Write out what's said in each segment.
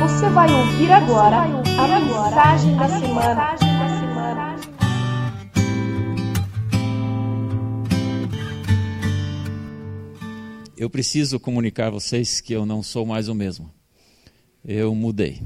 Você vai ouvir agora a mensagem da semana. Eu preciso comunicar a vocês que eu não sou mais o mesmo. Eu mudei.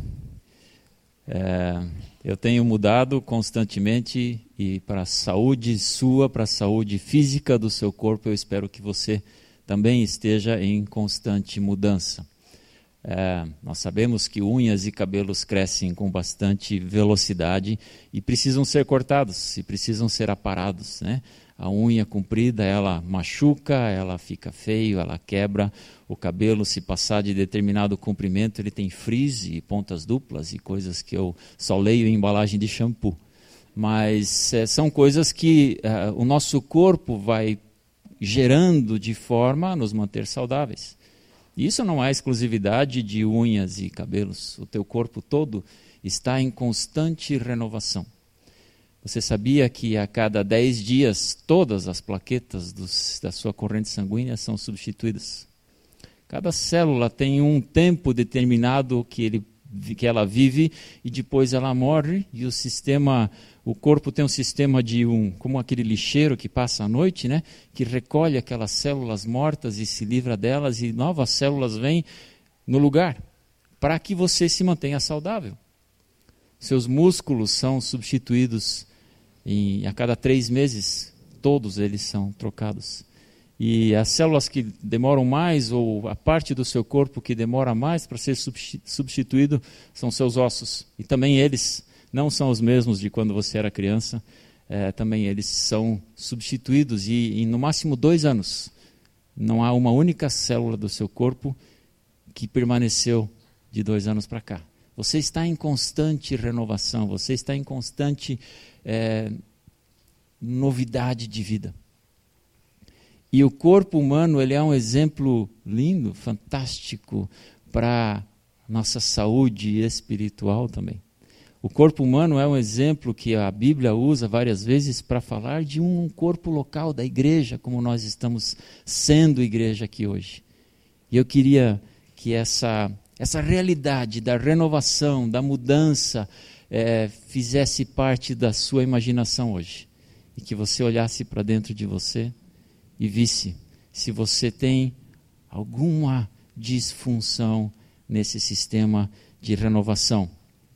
Eu tenho mudado constantemente e para a saúde sua, para a saúde física do seu corpo, eu espero que você também esteja em constante mudança. Nós sabemos que unhas e cabelos crescem com bastante velocidade e precisam ser cortados, e precisam ser aparados, né? A unha comprida, ela machuca, ela fica feio, ela quebra. O cabelo, se passar de determinado comprimento, ele tem frizz e pontas duplas e coisas que eu só leio em embalagem de shampoo. Mas são coisas que o nosso corpo vai gerando de forma a nos manter saudáveis. Isso não é exclusividade de unhas e cabelos. O teu corpo todo está em constante renovação. Você sabia que a cada 10 dias todas as plaquetas da sua corrente sanguínea são substituídas? Cada célula tem um tempo determinado que ela vive e depois ela morre, e o corpo tem um sistema como aquele lixeiro que passa a noite, né, que recolhe aquelas células mortas e se livra delas, e novas células vêm no lugar, para que você se mantenha saudável. Seus músculos são substituídos a cada 3 meses, todos eles são trocados. E as células que demoram mais, ou a parte do seu corpo que demora mais para ser substituído, são seus ossos. E também eles não são os mesmos de quando você era criança, também eles são substituídos. E no máximo 2 anos, não há uma única célula do seu corpo que permaneceu de 2 anos para cá. Você está em constante renovação, você está em constante novidade de vida. E o corpo humano, ele é um exemplo lindo, fantástico para nossa saúde espiritual também. O corpo humano é um exemplo que a Bíblia usa várias vezes para falar de um corpo local da igreja, como nós estamos sendo igreja aqui hoje. E eu queria que essa realidade da renovação, da mudança, fizesse parte da sua imaginação hoje. E que você olhasse para dentro de você e visse se você tem alguma disfunção nesse sistema de renovação.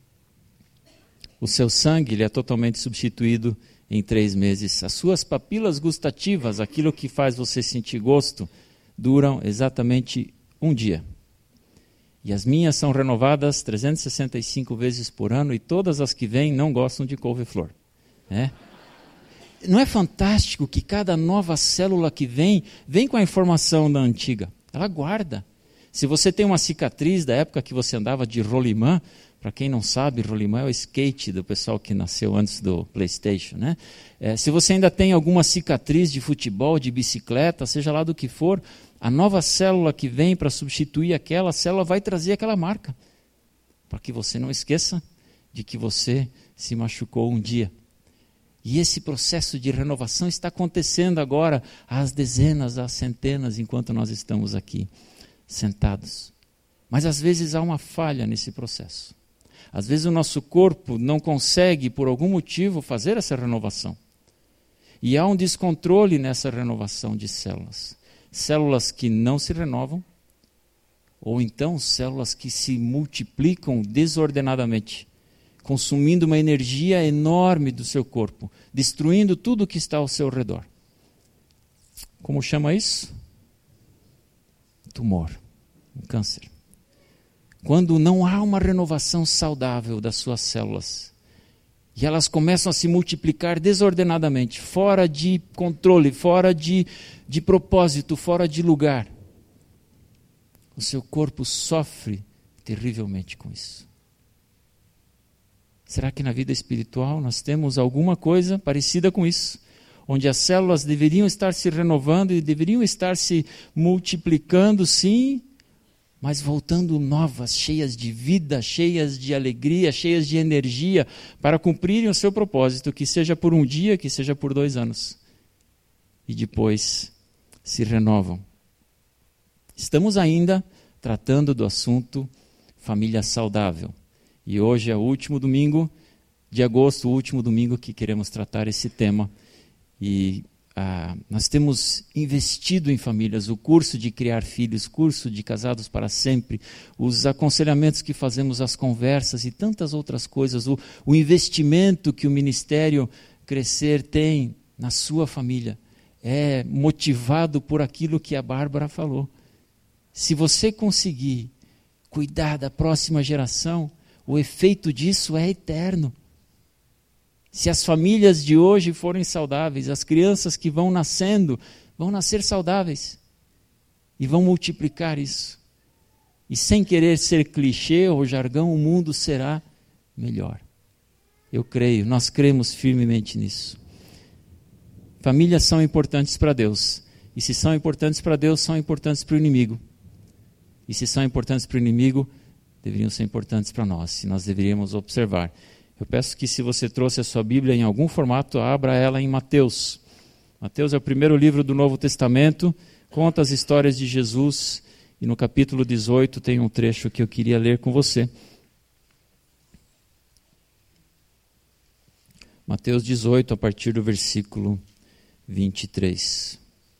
O seu sangue ele é totalmente substituído em 3 meses. As suas papilas gustativas, aquilo que faz você sentir gosto, duram exatamente 1 dia. E as minhas são renovadas 365 vezes por ano, e todas as que vêm não gostam de couve-flor. Não é fantástico que cada nova célula que vem com a informação da antiga? Ela guarda. Se você tem uma cicatriz da época que você andava de rolimã, para quem não sabe, rolimã é o skate do pessoal que nasceu antes do PlayStation, né? Se você ainda tem alguma cicatriz de futebol, de bicicleta, seja lá do que for, a nova célula que vem para substituir aquela célula vai trazer aquela marca, para que você não esqueça de que você se machucou um dia. E esse processo de renovação está acontecendo agora às dezenas, às centenas, enquanto nós estamos aqui sentados. Mas às vezes há uma falha nesse processo. Às vezes o nosso corpo não consegue, por algum motivo, fazer essa renovação. E há um descontrole nessa renovação de células. Células que não se renovam, ou então células que se multiplicam desordenadamente, consumindo uma energia enorme do seu corpo, destruindo tudo que está ao seu redor. Como chama isso? Tumor, um câncer. Quando não há uma renovação saudável das suas células, e elas começam a se multiplicar desordenadamente, fora de controle, fora de propósito, fora de lugar, o seu corpo sofre terrivelmente com isso. Será que na vida espiritual nós temos alguma coisa parecida com isso? Onde as células deveriam estar se renovando e deveriam estar se multiplicando, sim, mas voltando novas, cheias de vida, cheias de alegria, cheias de energia, para cumprirem o seu propósito, que seja por 1 dia, que seja por 2 anos. E depois se renovam. Estamos ainda tratando do assunto família saudável. E hoje é o último domingo de agosto, o último domingo que queremos tratar esse tema. E nós temos investido em famílias, o curso de criar filhos, curso de casados para sempre, os aconselhamentos que fazemos, as conversas e tantas outras coisas, o investimento que o Ministério Crescer tem na sua família é motivado por aquilo que a Bárbara falou. Se você conseguir cuidar da próxima geração, o efeito disso é eterno. Se as famílias de hoje forem saudáveis, as crianças que vão nascendo vão nascer saudáveis e vão multiplicar isso. E sem querer ser clichê ou jargão, o mundo será melhor. Eu creio, nós cremos firmemente nisso. Famílias são importantes para Deus. E se são importantes para Deus, são importantes para o inimigo. E se são importantes para o inimigo, deveriam ser importantes para nós. E nós deveríamos observar. Eu peço que, se você trouxe a sua Bíblia em algum formato, abra ela em Mateus. Mateus é o primeiro livro do Novo Testamento, conta as histórias de Jesus, e no capítulo 18 tem um trecho que eu queria ler com você. Mateus 18, a partir do versículo 23.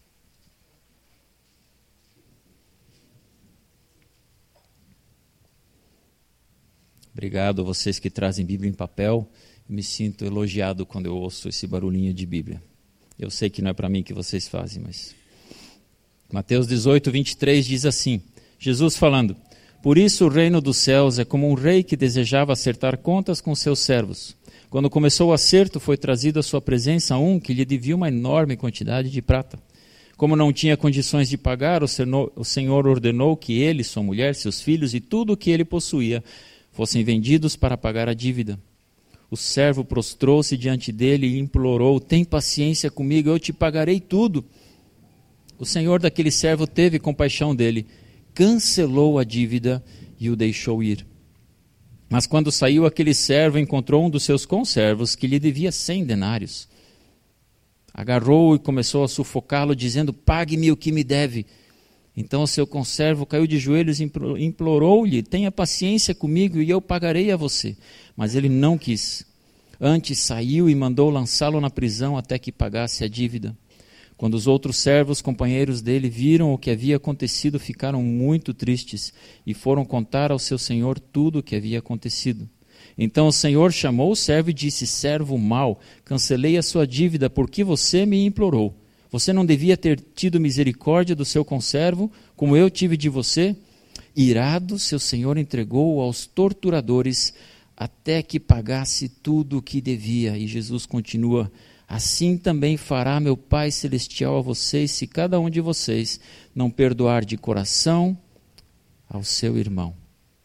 Obrigado a vocês que trazem Bíblia em papel. Eu me sinto elogiado quando eu ouço esse barulhinho de Bíblia. Eu sei que não é para mim que vocês fazem, mas... Mateus 18, 23 diz assim, Jesus falando: Por isso o reino dos céus é como um rei que desejava acertar contas com seus servos. Quando começou o acerto, foi trazido à sua presença um que lhe devia uma enorme quantidade de prata. Como não tinha condições de pagar, o Senhor ordenou que ele, sua mulher, seus filhos e tudo o que ele possuía fossem vendidos para pagar a dívida. O servo prostrou-se diante dele e implorou: Tem paciência comigo, eu te pagarei tudo. O senhor daquele servo teve compaixão dele, cancelou a dívida e o deixou ir. Mas quando saiu, aquele servo encontrou um dos seus conservos que lhe devia 100 denários. Agarrou-o e começou a sufocá-lo, dizendo: Pague-me o que me deve. Então o seu conservo caiu de joelhos e implorou-lhe: Tenha paciência comigo e eu pagarei a você. Mas ele não quis. Antes saiu e mandou lançá-lo na prisão até que pagasse a dívida. Quando os outros servos, companheiros dele, viram o que havia acontecido, ficaram muito tristes e foram contar ao seu senhor tudo o que havia acontecido. Então o senhor chamou o servo e disse: Servo mau, cancelei a sua dívida porque você me implorou. Você não devia ter tido misericórdia do seu conservo, como eu tive de você? Irado, seu senhor entregou-o aos torturadores até que pagasse tudo o que devia. E Jesus continua: Assim também fará meu Pai Celestial a vocês, se cada um de vocês não perdoar de coração ao seu irmão.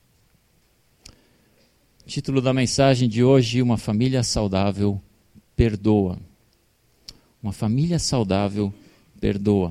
Título da mensagem de hoje: Uma família saudável perdoa. Uma família saudável perdoa.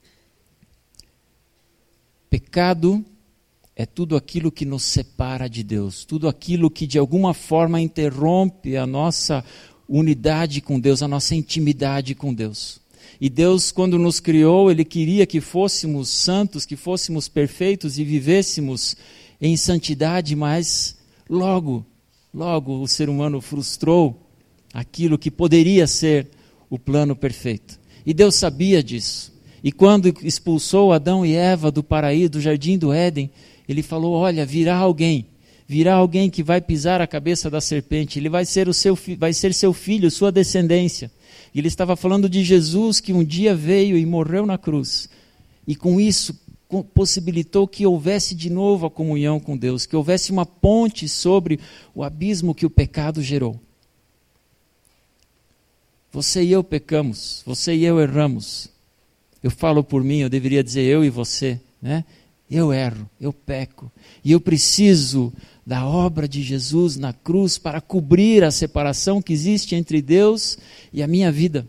Pecado é tudo aquilo que nos separa de Deus, tudo aquilo que de alguma forma interrompe a nossa unidade com Deus, a nossa intimidade com Deus. E Deus, quando nos criou, Ele queria que fôssemos santos, que fôssemos perfeitos e vivêssemos em santidade, mas logo o ser humano frustrou aquilo que poderia ser o plano perfeito. E Deus sabia disso. E quando expulsou Adão e Eva do paraíso, do jardim do Éden, Ele falou: olha, virá alguém que vai pisar a cabeça da serpente, ele vai ser seu filho, sua descendência. E Ele estava falando de Jesus, que um dia veio e morreu na cruz. E com isso possibilitou que houvesse de novo a comunhão com Deus, que houvesse uma ponte sobre o abismo que o pecado gerou. Você e eu pecamos, você e eu erramos. Eu falo por mim, eu deveria dizer eu e você, né? Eu erro, eu peco. E eu preciso da obra de Jesus na cruz para cobrir a separação que existe entre Deus e a minha vida.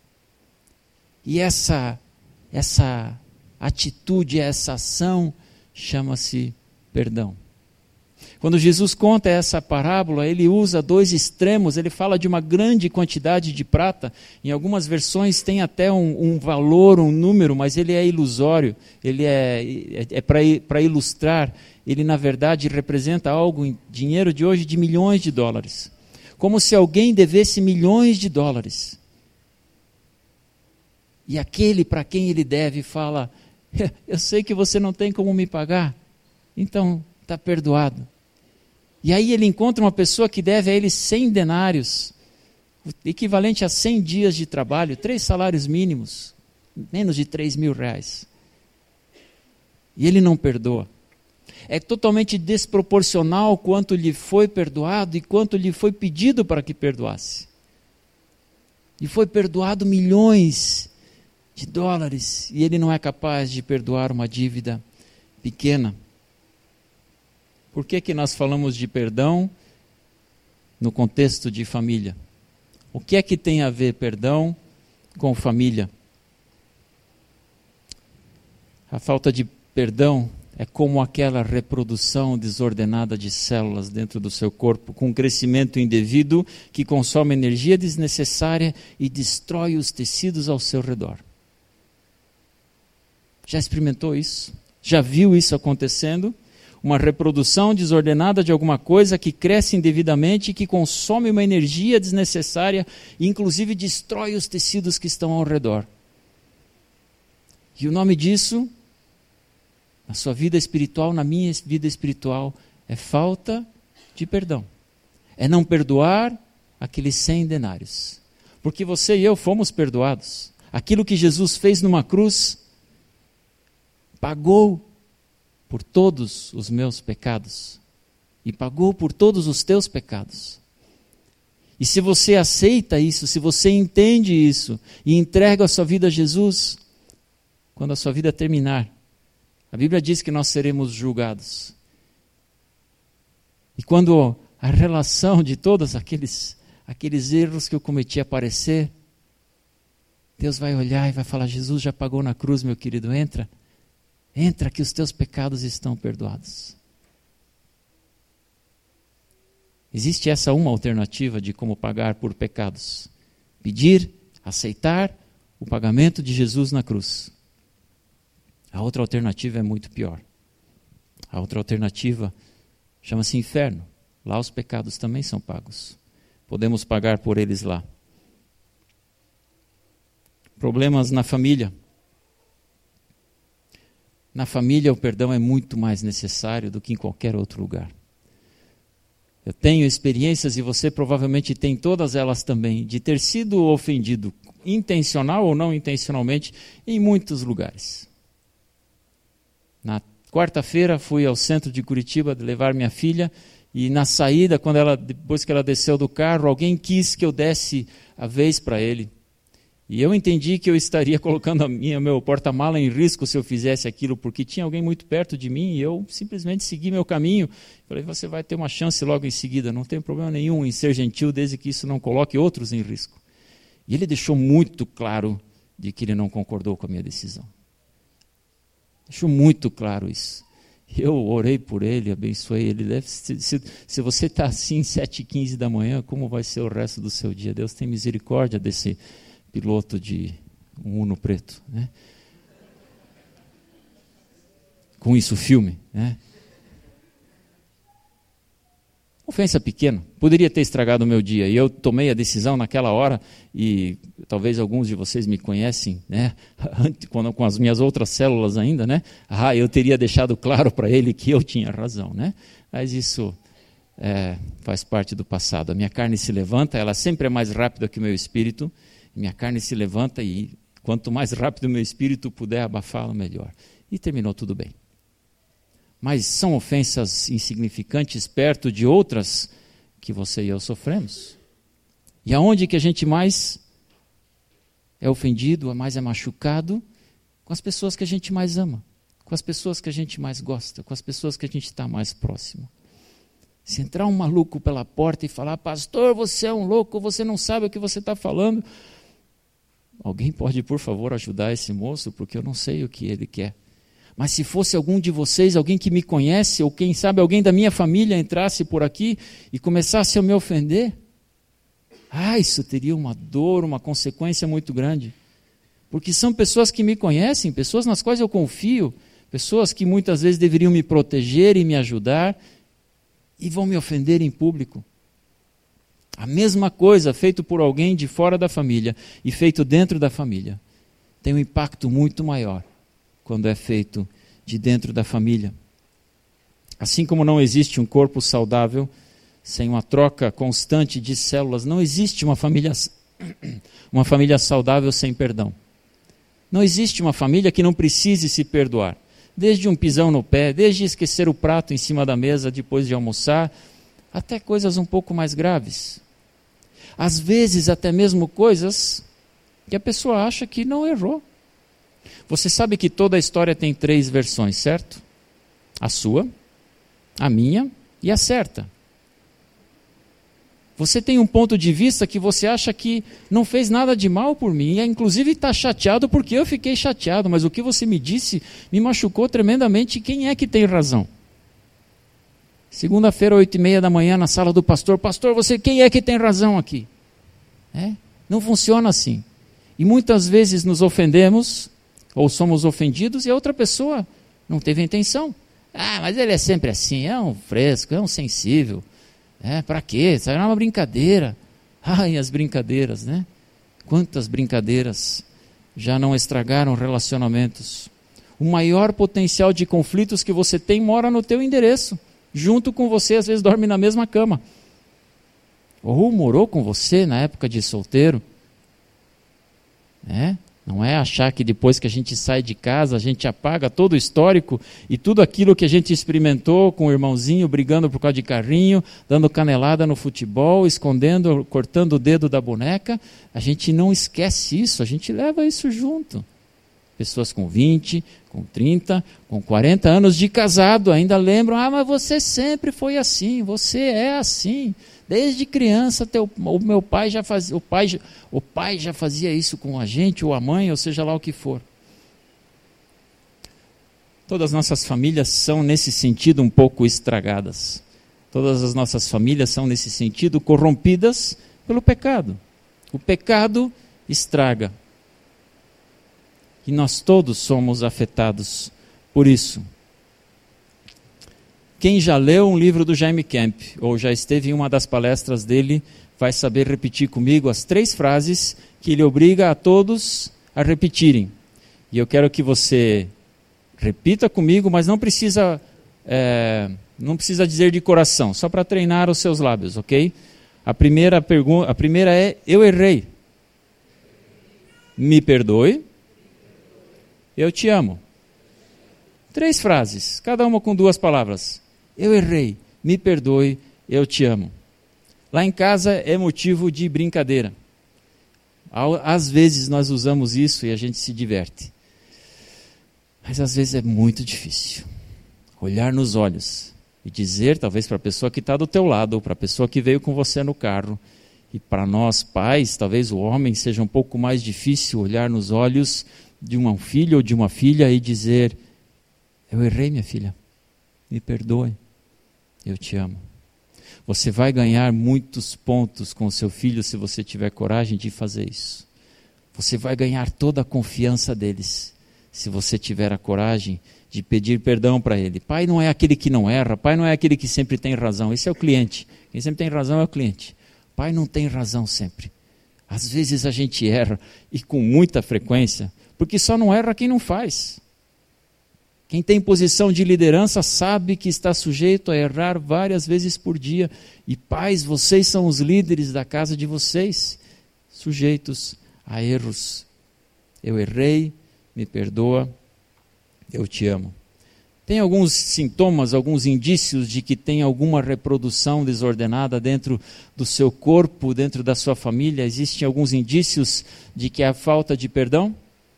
E essa atitude, essa ação chama-se perdão. Quando Jesus conta essa parábola, ele usa dois extremos. Ele fala de uma grande quantidade de prata. Em algumas versões tem até um valor, um número, mas ele é ilusório. Ele é para ilustrar ele na verdade representa algo em dinheiro de hoje de milhões de dólares. Como se alguém devesse milhões de dólares. E aquele para quem ele deve fala, eu sei que você não tem como me pagar, então está perdoado. E aí ele encontra uma pessoa que deve a ele 100 denários, equivalente a 100 dias de trabalho, 3 salários mínimos, menos de 3.000 reais. E ele não perdoa. É totalmente desproporcional quanto lhe foi perdoado e quanto lhe foi pedido para que perdoasse. E foi perdoado milhões de dólares e ele não é capaz de perdoar uma dívida pequena. Por que nós falamos de perdão no contexto de família? O que é que tem a ver perdão com família? A falta de perdão é como aquela reprodução desordenada de células dentro do seu corpo, com crescimento indevido que consome energia desnecessária e destrói os tecidos ao seu redor. Já experimentou isso? Já viu isso acontecendo? Uma reprodução desordenada de alguma coisa que cresce indevidamente e que consome uma energia desnecessária e inclusive destrói os tecidos que estão ao redor. E o nome disso, na sua vida espiritual, na minha vida espiritual, é falta de perdão. É não perdoar aqueles 100 denários. Porque você e eu fomos perdoados. Aquilo que Jesus fez numa cruz, pagou por todos os meus pecados e pagou por todos os teus pecados. E se você aceita isso, se você entende isso e entrega a sua vida a Jesus, quando a sua vida terminar, a Bíblia diz que nós seremos julgados. E quando a relação de todos aqueles erros que eu cometi aparecer, Deus vai olhar e vai falar, Jesus já pagou na cruz, meu querido, entra que os teus pecados estão perdoados. Existe essa uma alternativa de como pagar por pecados. Pedir, aceitar o pagamento de Jesus na cruz. A outra alternativa é muito pior. A outra alternativa chama-se inferno. Lá os pecados também são pagos. Podemos pagar por eles lá. Problemas na família. Na família o perdão é muito mais necessário do que em qualquer outro lugar. Eu tenho experiências, e você provavelmente tem todas elas também, de ter sido ofendido, intencional ou não intencionalmente, em muitos lugares. Na quarta-feira fui ao centro de Curitiba levar minha filha, e na saída, depois que ela desceu do carro, alguém quis que eu desse a vez para ele. E eu entendi que eu estaria colocando meu porta-mala em risco se eu fizesse aquilo, porque tinha alguém muito perto de mim e eu simplesmente segui meu caminho. Falei, você vai ter uma chance logo em seguida, não tem problema nenhum em ser gentil, desde que isso não coloque outros em risco. E ele deixou muito claro de que ele não concordou com a minha decisão. Deixou muito claro isso. Eu orei por ele, abençoei ele. Se você está assim 7h15 da manhã, como vai ser o resto do seu dia? Deus tem misericórdia desse piloto de um Uno preto, né? Com isso, filme, né? Ofensa pequena, poderia ter estragado o meu dia, e eu tomei a decisão naquela hora, e talvez alguns de vocês me conhecem, né? Com as minhas outras células ainda, né? Eu teria deixado claro para ele que eu tinha razão, né? Mas isso faz parte do passado. A minha carne se levanta, ela sempre é mais rápida que o meu espírito. Minha carne se levanta e quanto mais rápido o meu espírito puder abafá-lo, melhor. E terminou tudo bem. Mas são ofensas insignificantes perto de outras que você e eu sofremos. E aonde que a gente mais é ofendido, mais é machucado? Com as pessoas que a gente mais ama, com as pessoas que a gente mais gosta, com as pessoas que a gente está mais próximo. Se entrar um maluco pela porta e falar, pastor, você é um louco, você não sabe o que você está falando. Alguém pode, por favor, ajudar esse moço, porque eu não sei o que ele quer. Mas se fosse algum de vocês, alguém que me conhece, ou quem sabe alguém da minha família entrasse por aqui e começasse a me ofender, isso teria uma dor, uma consequência muito grande. Porque são pessoas que me conhecem, pessoas nas quais eu confio, Pessoas que muitas vezes deveriam me proteger e me ajudar e vão me ofender em público. A mesma coisa feito por alguém de fora da família e feito dentro da família tem um impacto muito maior quando é feito de dentro da família. Assim como não existe um corpo saudável sem uma troca constante de células, não existe uma família saudável sem perdão. Não existe uma família que não precise se perdoar. Desde um pisão no pé, desde esquecer o prato em cima da mesa depois de almoçar, até coisas um pouco mais graves. Às vezes até mesmo coisas que a pessoa acha que não errou. Você sabe que toda a história tem 3 versões, certo? A sua, a minha e a certa. Você tem um ponto de vista que você acha que não fez nada de mal por mim, e inclusive está chateado porque eu fiquei chateado, mas o que você me disse me machucou tremendamente. Quem é que tem razão? Segunda-feira, 8h30 da manhã, na sala do pastor. Pastor, quem é que tem razão aqui? Não funciona assim. E muitas vezes nos ofendemos, ou somos ofendidos, e a outra pessoa não teve intenção. Mas ele é sempre assim, é um fresco, é um sensível. Para quê? Isso é uma brincadeira. Ai, as brincadeiras, né? Quantas brincadeiras já não estragaram relacionamentos. O maior potencial de conflitos que você tem mora no teu endereço. Junto com você, às vezes dorme na mesma cama. Ou morou com você na época de solteiro. Não é achar que depois que a gente sai de casa, a gente apaga todo o histórico e tudo aquilo que a gente experimentou com o irmãozinho, brigando por causa de carrinho, dando canelada no futebol, escondendo, cortando o dedo da boneca. A gente não esquece isso, a gente leva isso junto. Pessoas com 20, com 30, com 40 anos de casado ainda lembram, mas você sempre foi assim, você é assim. Desde criança, o meu pai já fazia, o pai já fazia isso com a gente, ou a mãe, ou seja lá o que for. Todas as nossas famílias são, nesse sentido, um pouco estragadas. Todas as nossas famílias são, nesse sentido, corrompidas pelo pecado. O pecado estraga. E nós todos somos afetados por isso. Quem já leu um livro do Jaime Camp, ou já esteve em uma das palestras dele, vai saber repetir comigo as 3 frases que ele obriga a todos a repetirem. E eu quero que você repita comigo, mas não precisa dizer de coração, só para treinar os seus lábios, ok? A primeira é, eu errei. Me perdoe. Eu te amo. 3 frases, cada uma com 2 palavras. Eu errei, me perdoe, eu te amo. Lá em casa é motivo de brincadeira. Às vezes nós usamos isso e a gente se diverte. Mas às vezes é muito difícil. Olhar nos olhos e dizer, talvez para a pessoa que está do teu lado, ou para a pessoa que veio com você no carro, e para nós pais, talvez o homem seja um pouco mais difícil olhar nos olhos de um filho ou de uma filha e dizer, eu errei, minha filha, me perdoe, eu te amo. Você vai ganhar muitos pontos com o seu filho se você tiver coragem de fazer isso. Você vai ganhar toda a confiança deles se você tiver a coragem de pedir perdão para ele. Pai não é aquele que não erra, pai não é aquele que sempre tem razão, esse é o cliente. Quem sempre tem razão é o cliente. Pai não tem razão sempre. Às vezes a gente erra, e com muita frequência, porque só não erra quem não faz. Quem tem posição de liderança sabe que está sujeito a errar várias vezes por dia. E pais, vocês são os líderes da casa de vocês, sujeitos a erros. Eu errei, me perdoa, eu te amo. Tem alguns sintomas, alguns indícios de que tem alguma reprodução desordenada dentro do seu corpo, dentro da sua família? Existem alguns indícios de que há falta de perdão?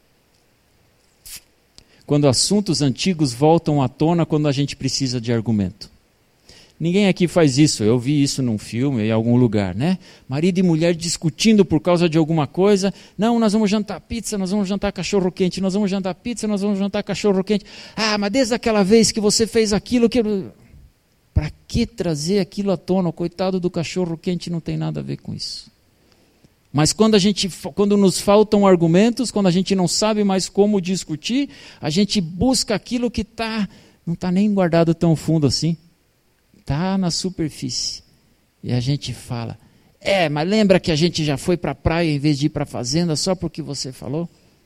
Quando assuntos antigos voltam à tona quando a gente precisa de argumento. Ninguém aqui faz isso, eu vi isso num filme, em algum lugar, né? Marido e mulher discutindo por causa de alguma coisa. Não, nós vamos jantar pizza, nós vamos jantar cachorro quente, nós vamos jantar pizza, nós vamos jantar cachorro quente. Mas desde aquela vez que você fez aquilo, para que trazer aquilo à tona? O coitado do cachorro quente não tem nada a ver com isso. Mas quando nos faltam argumentos, quando a gente não sabe mais como discutir, a gente busca aquilo que não está nem guardado tão fundo assim. Está na superfície. E a gente fala, mas lembra que a gente já foi para a praia em vez de ir para a fazenda só porque você falou?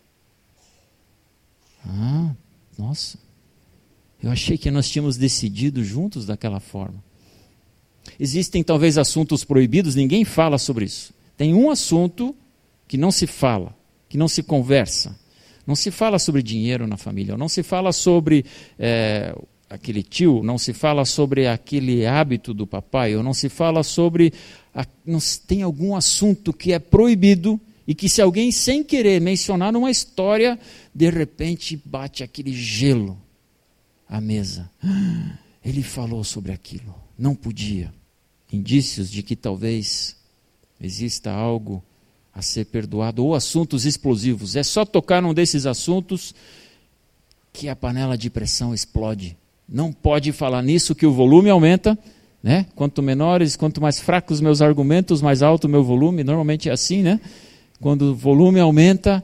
Nossa, eu achei que nós tínhamos decidido juntos daquela forma. Existem talvez assuntos proibidos, ninguém fala sobre isso. Tem um assunto que não se fala, que não se conversa. Não se fala sobre dinheiro na família, não se fala sobre aquele tio, não se fala sobre aquele hábito do papai, ou não se fala sobre... tem algum assunto que é proibido e que se alguém sem querer mencionar numa história, de repente bate aquele gelo à mesa. Ele falou sobre aquilo, não podia. Indícios de que talvez exista algo a ser perdoado, ou assuntos explosivos. É só tocar num desses assuntos que a panela de pressão explode. Não pode falar nisso que o volume aumenta, né? Quanto mais fracos meus argumentos, mais alto o meu volume. Normalmente é assim, né? Quando o volume aumenta,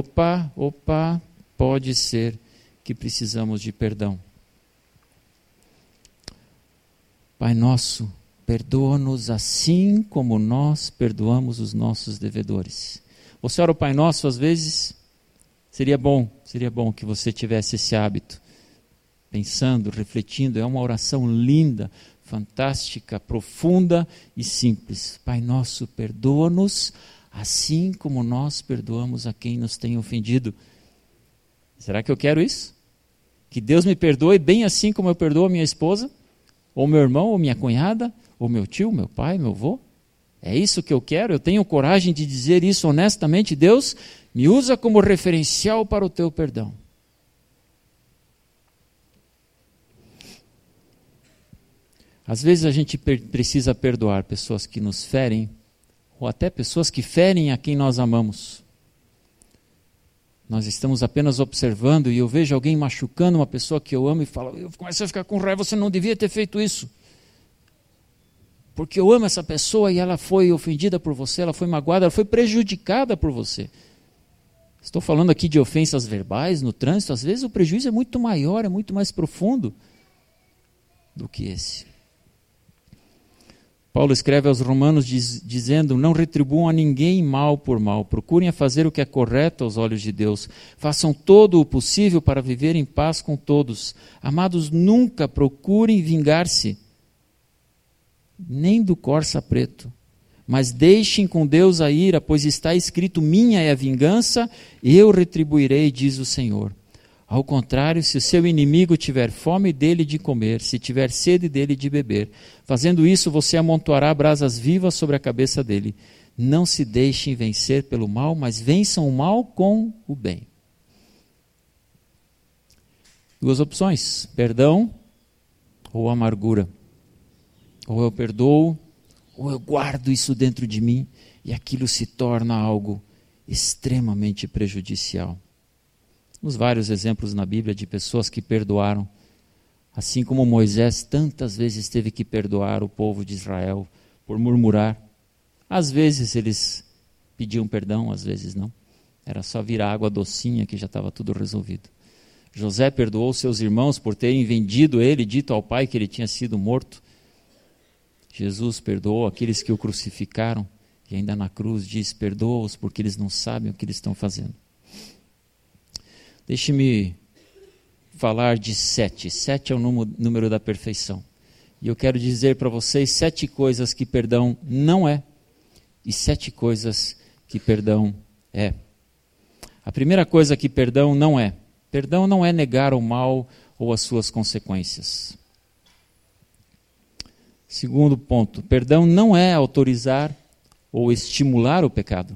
pode ser que precisamos de perdão. Pai nosso, perdoa-nos assim como nós perdoamos os nossos devedores. Você ora o Pai Nosso às vezes? Seria bom que você tivesse esse hábito. Pensando, refletindo, é uma oração linda, fantástica, profunda e simples. Pai Nosso, perdoa-nos assim como nós perdoamos a quem nos tem ofendido. Será que eu quero isso? Que Deus me perdoe bem assim como eu perdoo a minha esposa? Ou meu irmão, ou minha cunhada? Ou meu tio, meu pai, meu avô? É isso que eu quero? Eu tenho coragem de dizer isso honestamente? Deus, me usa como referencial para o teu perdão. Às vezes a gente precisa perdoar pessoas que nos ferem, ou até pessoas que ferem a quem nós amamos. Nós estamos apenas observando e eu vejo alguém machucando uma pessoa que eu amo e falo, eu começo a ficar com raiva, você não devia ter feito isso. Porque eu amo essa pessoa e ela foi ofendida por você, ela foi magoada, ela foi prejudicada por você. Estou falando aqui de ofensas verbais no trânsito, às vezes o prejuízo é muito maior, é muito mais profundo do que esse. Paulo escreve aos Romanos dizendo, não retribuam a ninguém mal por mal, procurem a fazer o que é correto aos olhos de Deus, façam todo o possível para viver em paz com todos. Amados, nunca procurem vingar-se, nem do corça preto, mas deixem com Deus a ira, pois está escrito, minha é a vingança, eu retribuirei, diz o Senhor. Ao contrário, se o seu inimigo tiver fome dele de comer, se tiver sede dele de beber, fazendo isso você amontoará brasas vivas sobre a cabeça dele. Não se deixem vencer pelo mal, mas vençam o mal com o bem. Duas opções, perdão ou amargura. Ou eu perdoo, ou eu guardo isso dentro de mim e aquilo se torna algo extremamente prejudicial. Temos vários exemplos na Bíblia de pessoas que perdoaram, assim como Moisés tantas vezes teve que perdoar o povo de Israel por murmurar. Às vezes eles pediam perdão, às vezes não. Era só vir a água docinha que já estava tudo resolvido. José perdoou seus irmãos por terem vendido ele, dito ao pai que ele tinha sido morto. Jesus perdoou aqueles que o crucificaram e ainda na cruz diz, perdoa-os porque eles não sabem o que eles estão fazendo. Deixe-me falar de 7. 7 é o número da perfeição. E eu quero dizer para vocês 7 coisas que perdão não é e 7 coisas que perdão é. A primeira coisa que perdão não é negar o mal ou as suas consequências. Segundo ponto, perdão não é autorizar ou estimular o pecado.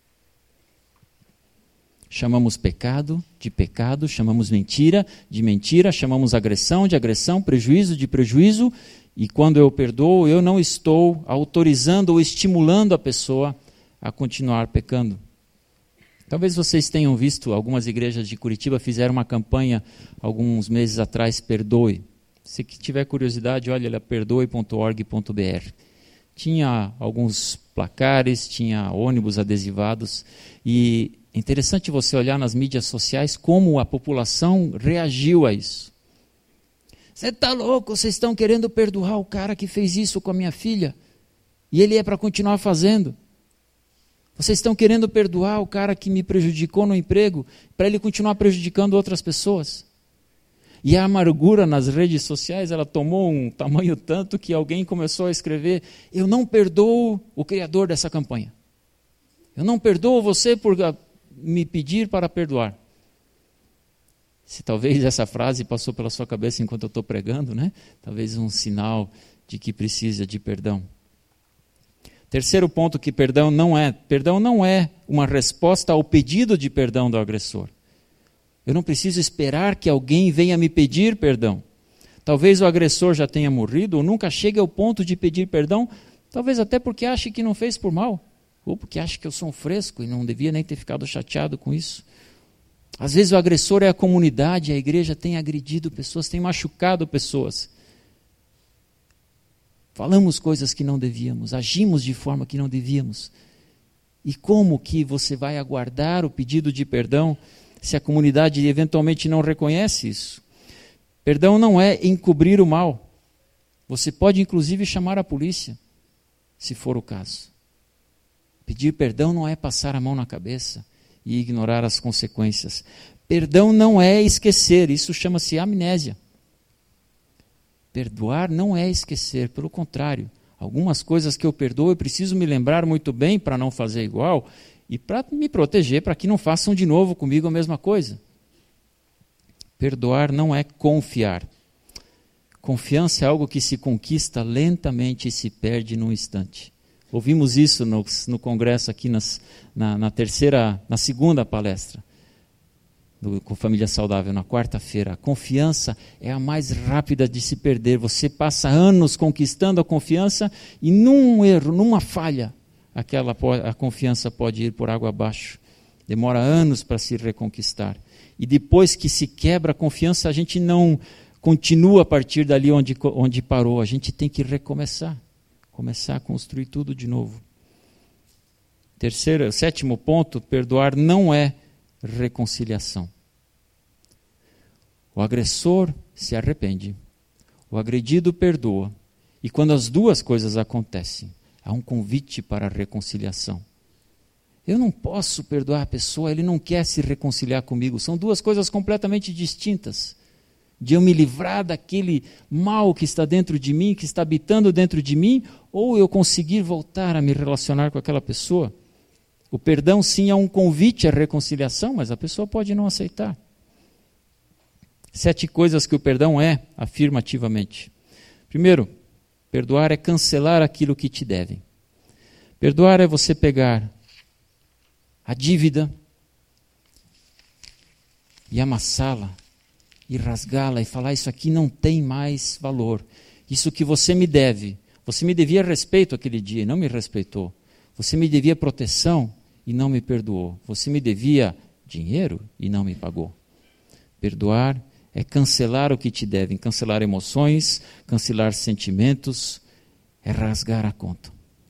Chamamos pecado de pecado, chamamos mentira de mentira, chamamos agressão de agressão, prejuízo de prejuízo, e quando eu perdoo, eu não estou autorizando ou estimulando a pessoa a continuar pecando. Talvez vocês tenham visto, algumas igrejas de Curitiba fizeram uma campanha alguns meses atrás, Perdoe. Se tiver curiosidade, olha lá, perdoe.org.br. Tinha alguns placares, tinha ônibus adesivados, e é interessante você olhar nas mídias sociais como a população reagiu a isso. Você está louco? Vocês estão querendo perdoar o cara que fez isso com a minha filha? E ele é para continuar fazendo. Vocês estão querendo perdoar o cara que me prejudicou no emprego para ele continuar prejudicando outras pessoas? E a amargura nas redes sociais, ela tomou um tamanho tanto que alguém começou a escrever: eu não perdoo o criador dessa campanha. Eu não perdoo você por me pedir para perdoar. Se talvez essa frase passou pela sua cabeça enquanto eu estou pregando, né? Talvez um sinal de que precisa de perdão. Terceiro ponto que perdão não é uma resposta ao pedido de perdão do agressor. Eu não preciso esperar que alguém venha me pedir perdão. Talvez o agressor já tenha morrido ou nunca chegue ao ponto de pedir perdão, talvez até porque ache que não fez por mal, ou porque acha que eu sou um fresco e não devia nem ter ficado chateado com isso. Às vezes o agressor é a comunidade, a igreja tem agredido pessoas, tem machucado pessoas. Falamos coisas que não devíamos, agimos de forma que não devíamos. E como que você vai aguardar o pedido de perdão se a comunidade eventualmente não reconhece isso? Perdão não é encobrir o mal. Você pode inclusive chamar a polícia, se for o caso. Pedir perdão não é passar a mão na cabeça e ignorar as consequências. Perdão não é esquecer, isso chama-se amnésia. Perdoar não é esquecer, pelo contrário. Algumas coisas que eu perdoo, eu preciso me lembrar muito bem para não fazer igual e para me proteger, para que não façam de novo comigo a mesma coisa. Perdoar não é confiar. Confiança é algo que se conquista lentamente e se perde num instante. Ouvimos isso no congresso aqui na segunda palestra com Família Saudável, na quarta-feira. A confiança é a mais rápida de se perder. Você passa anos conquistando a confiança e num erro, numa falha, a confiança pode ir por água abaixo. Demora anos para se reconquistar. E depois que se quebra a confiança, a gente não continua a partir dali onde parou. A gente tem que recomeçar. Começar a construir tudo de novo. Sétimo ponto, perdoar não é reconciliação. O agressor se arrepende, o agredido perdoa, e quando as duas coisas acontecem, há um convite para a reconciliação. Eu não posso perdoar a pessoa, ele não quer se reconciliar comigo, são duas coisas completamente distintas. De eu me livrar daquele mal que está dentro de mim, que está habitando dentro de mim, ou eu conseguir voltar a me relacionar com aquela pessoa. O perdão sim é um convite à reconciliação, mas a pessoa pode não aceitar. 7 coisas que o perdão é, afirmativamente. Primeiro, perdoar é cancelar aquilo que te devem. Perdoar é você pegar a dívida e amassá-la, e rasgá-la e falar: isso aqui não tem mais valor. Isso que você me deve. Você me devia respeito aquele dia e não me respeitou. Você me devia proteção e não me perdoou. Você me devia dinheiro e não me pagou. Perdoar é cancelar o que te devem, cancelar emoções, cancelar sentimentos, é rasgar a conta.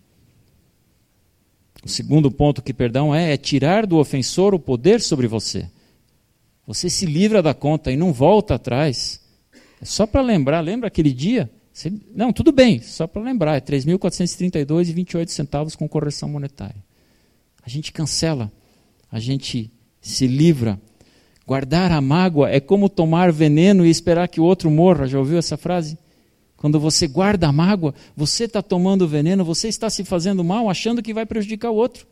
O segundo ponto que perdão é tirar do ofensor o poder sobre você. Você se livra da conta e não volta atrás. É só para lembrar, lembra aquele dia? Não, tudo bem, só para lembrar, é 3.432,28 centavos com correção monetária. A gente cancela, a gente se livra. Guardar a mágoa é como tomar veneno e esperar que o outro morra. Já ouviu essa frase? Quando você guarda a mágoa, você está tomando veneno, você está se fazendo mal, achando que vai prejudicar o outro.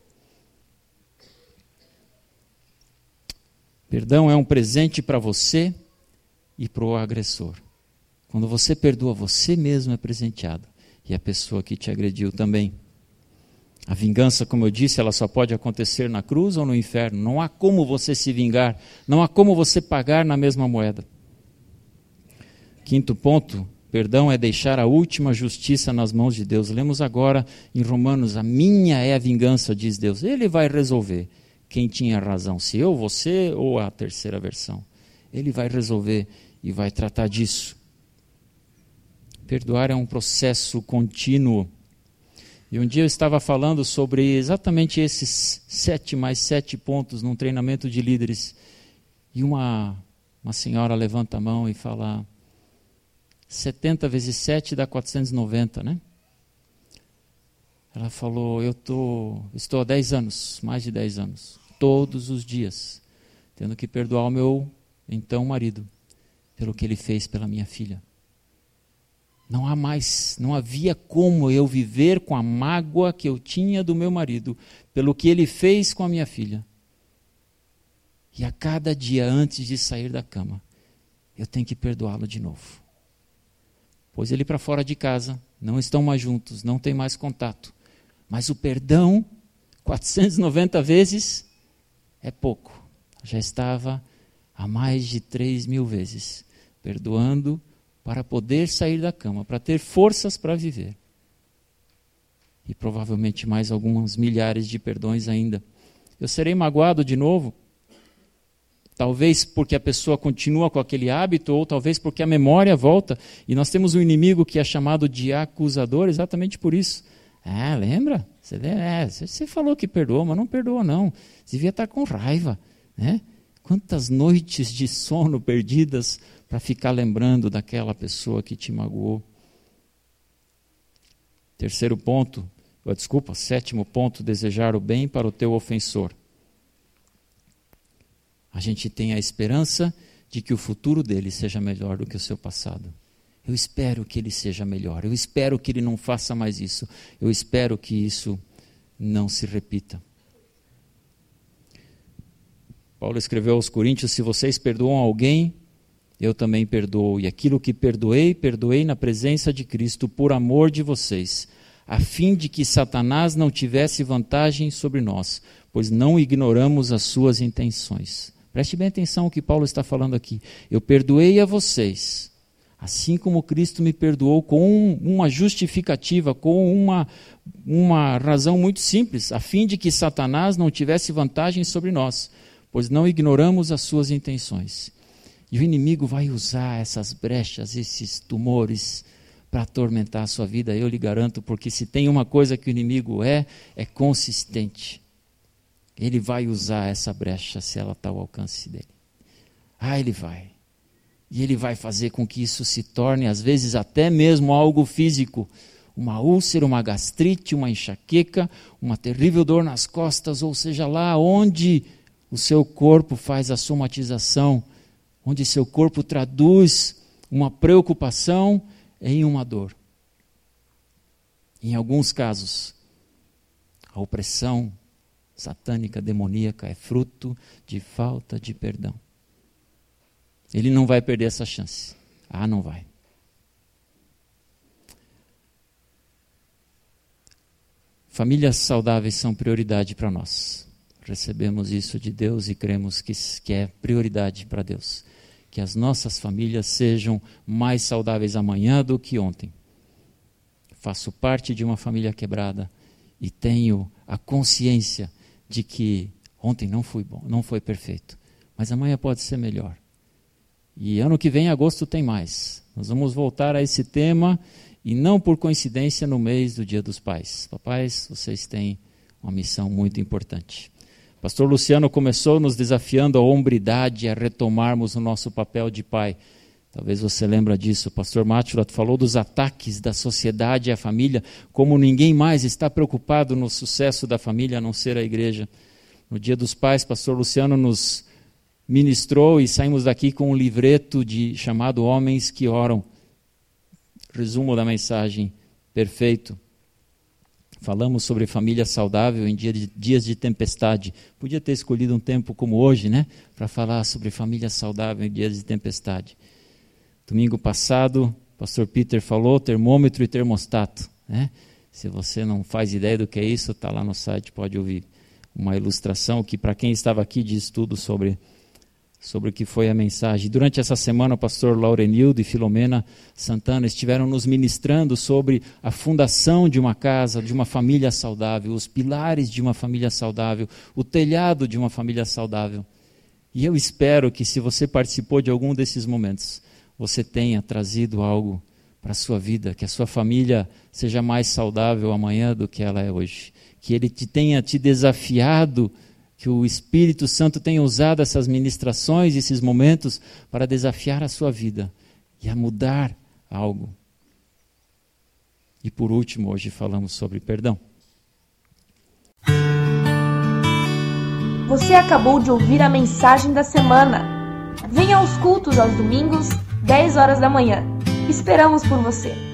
Perdão é um presente para você e para o agressor. Quando você perdoa, você mesmo é presenteado. E a pessoa que te agrediu também. A vingança, como eu disse, ela só pode acontecer na cruz ou no inferno. Não há como você se vingar. Não há como você pagar na mesma moeda. Quinto ponto, perdão é deixar a última justiça nas mãos de Deus. Lemos agora em Romanos: a minha é a vingança, diz Deus. Ele vai resolver quem tinha razão, se eu, você ou a terceira versão. Ele vai resolver e vai tratar disso. Perdoar é um processo contínuo. E um dia eu estava falando sobre exatamente esses 7 mais 7 pontos num treinamento de líderes. E uma senhora levanta a mão e fala, 70 vezes 7 dá 490, né? Ela falou, estou há 10 anos, mais de 10 anos, todos os dias, tendo que perdoar o meu, então, marido, pelo que ele fez pela minha filha. Não havia como eu viver com a mágoa que eu tinha do meu marido, pelo que ele fez com a minha filha. E a cada dia antes de sair da cama, eu tenho que perdoá-lo de novo. Pôs ele para fora de casa, não estão mais juntos, não tem mais contato. Mas o perdão, 490 vezes, é pouco. Já estava há mais de 3.000 vezes, perdoando para poder sair da cama, para ter forças para viver. E provavelmente mais algumas milhares de perdões ainda. Eu serei magoado de novo? Talvez porque a pessoa continua com aquele hábito, ou talvez porque a memória volta. E nós temos um inimigo que é chamado de acusador, exatamente por isso. Lembra? Você falou que perdoou, mas não perdoou não. Você devia estar com raiva, né? Quantas noites de sono perdidas para ficar lembrando daquela pessoa que te magoou. Sétimo ponto, desejar o bem para o teu ofensor. A gente tem a esperança de que o futuro dele seja melhor do que o seu passado. Eu espero que ele seja melhor. Eu espero que ele não faça mais isso. Eu espero que isso não se repita. Paulo escreveu aos Coríntios, se vocês perdoam alguém, eu também perdoo. E aquilo que perdoei, perdoei na presença de Cristo por amor de vocês, a fim de que Satanás não tivesse vantagem sobre nós, pois não ignoramos as suas intenções. Preste bem atenção ao que Paulo está falando aqui. Eu perdoei a vocês, assim como Cristo me perdoou, com uma justificativa, com uma razão muito simples, a fim de que Satanás não tivesse vantagem sobre nós, pois não ignoramos as suas intenções. E o inimigo vai usar essas brechas, esses tumores, para atormentar a sua vida, eu lhe garanto, porque se tem uma coisa que o inimigo é consistente. Ele vai usar essa brecha se ela está ao alcance dele. Ele vai. E ele vai fazer com que isso se torne, às vezes, até mesmo algo físico. Uma úlcera, uma gastrite, uma enxaqueca, uma terrível dor nas costas, ou seja lá onde o seu corpo faz a somatização, onde seu corpo traduz uma preocupação em uma dor. Em alguns casos, a opressão satânica, demoníaca, é fruto de falta de perdão. Ele não vai perder essa chance. Não vai. Famílias saudáveis são prioridade para nós. Recebemos isso de Deus e cremos que é prioridade para Deus. Que as nossas famílias sejam mais saudáveis amanhã do que ontem. Faço parte de uma família quebrada e tenho a consciência de que ontem não foi bom, não foi perfeito, mas amanhã pode ser melhor. E ano que vem, agosto, tem mais. Nós vamos voltar a esse tema, e não por coincidência no mês do Dia dos Pais. Papais, vocês têm uma missão muito importante. O pastor Luciano começou nos desafiando a hombridade, a retomarmos o nosso papel de pai. Talvez você lembre disso. O pastor Mátila falou dos ataques da sociedade à família, como ninguém mais está preocupado no sucesso da família, a não ser a igreja. No Dia dos Pais, pastor Luciano nos ministrou e saímos daqui com um livreto chamado Homens que Oram. Resumo da mensagem, perfeito. Falamos sobre família saudável em dias de tempestade. Podia ter escolhido um tempo como hoje, né, para falar sobre família saudável em dias de tempestade. Domingo passado, o pastor Peter falou termômetro e termostato, né? Se você não faz ideia do que é isso, está lá no site, pode ouvir uma ilustração que, para quem estava aqui, diz tudo sobre o que foi a mensagem. Durante essa semana, o pastor Laurenildo e Filomena Santana estiveram nos ministrando sobre a fundação de uma casa, de uma família saudável, os pilares de uma família saudável, o telhado de uma família saudável. E eu espero que, se você participou de algum desses momentos, você tenha trazido algo para a sua vida, que a sua família seja mais saudável amanhã do que ela é hoje. Que Ele tenha te desafiado, que o Espírito Santo tenha usado essas ministrações, esses momentos, para desafiar a sua vida e a mudar algo. E por último, hoje falamos sobre perdão. Você acabou de ouvir a mensagem da semana. Venha aos cultos aos domingos, 10 horas da manhã. Esperamos por você.